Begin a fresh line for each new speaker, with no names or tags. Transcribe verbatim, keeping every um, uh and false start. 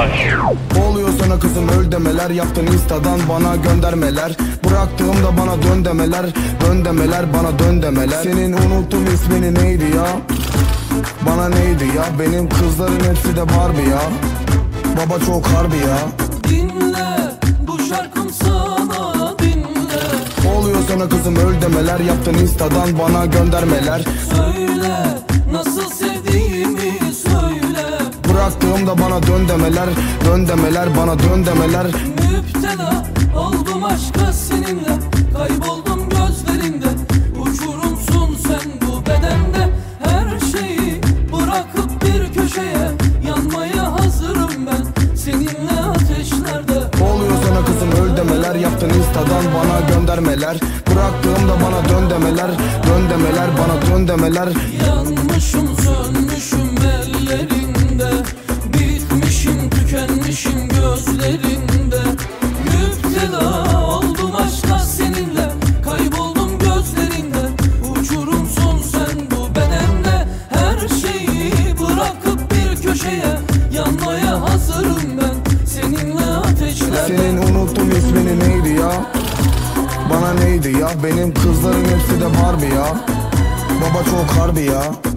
başlıyor.
Oluyor sana kızım öl demeler, yaptın instadan bana göndermeler. Bıraktığımda bana dön demeler, dön demeler bana dön demeler. Senin unuttum ismini neydi ya? Bana neydi ya? Benim kızların hepsi de Barbie ya. Baba çok harbi ya.
Dinle bu şarkım sana, dinle.
Oluyor sana kızım öl demeler, yaptın instadan bana göndermeler.
Söyle nasıl sevdiğimi söyle.
Bıraktığımda bana dön demeler, dön demeler bana dön demeler.
Müptela oldum aşka seninle, kayboldum gözlerinde. Uçurumsun sen bu bedende, her şeyi bırakıp bir köşeye. Yanmaya hazırım ben seninle ateşlerde.
Oluyor sana kızım öl demeler, yaptın instadan bana göndermeler. Bıraktığımda bana dön demeler, dön demeler bana dön demeler.
Yanmışım sönmüşüm ellerinde, bitmişim tükenmişim gözlerinde. Müptela oldum aşka seninle, kayboldum gözlerinde. Uçurumsun sen bu bedende, her şeyi bırakıp bir köşeye. Yanmaya hazırım ben seninle ateşlerde.
Senin unuttum ismini neydi ya? Bana neydi ya? Benim kızların hepsi de Barbie ya. Baba çok harbi ya.